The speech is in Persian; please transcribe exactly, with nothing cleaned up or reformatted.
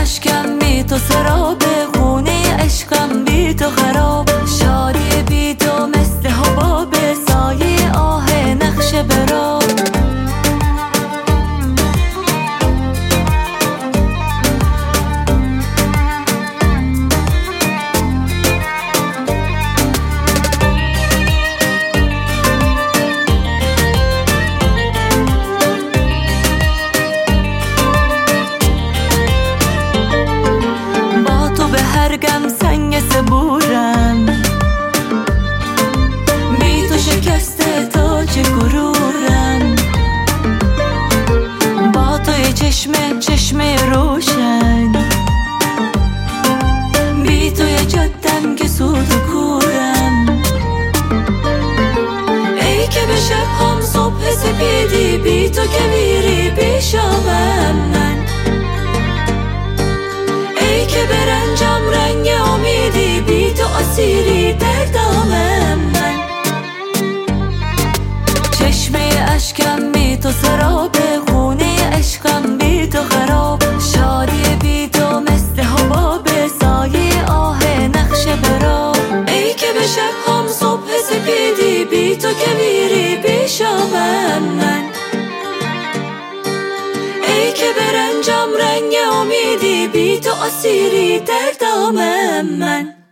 اشکم بی تو سراب، خونه عشقم بی تو خراب. شادی بی تو مثل حباب، سایه آه نقش براب. هرگم سنگ صبورم، بی تو شکسته تاج غرورم. با توی چشمه چشمه روشن، بی توی جادم که سود و کورم. ای که به شب هم صبح سپیدی، بی تو که میری پیشامم من. ای که برنجم رنگ امیدی، بی تو اسیری در دامم من. چشمه اشکم بی تو سراب، خونه عشقم بی تو خراب. شادی بی تو مثل حباب، سایه آه نقش براب. ای که به شب هم صبح سپیدی، بی تو که میری پیشامم من. ای که برنجم رنگ امیدی، بی تو اسیری در دامم من.